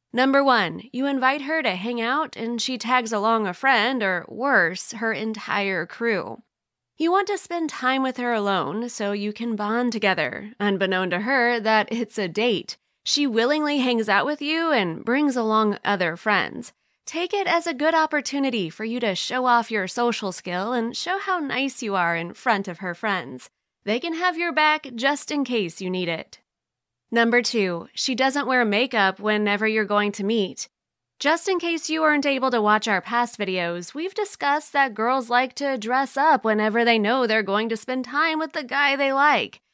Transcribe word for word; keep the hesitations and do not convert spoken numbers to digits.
Number one, you invite her to hang out and she tags along a friend, or worse, her entire crew. You want to spend time with her alone so you can bond together, unbeknown to her that it's a date. She willingly hangs out with you and brings along other friends. Take it as a good opportunity for you to show off your social skill and show how nice you are in front of her friends. They can have your back just in case you need it. Number two, she doesn't wear makeup whenever you're going to meet. Just in case you weren't able to watch our past videos, we've discussed that girls like to dress up whenever they know they're going to spend time with the guy they like.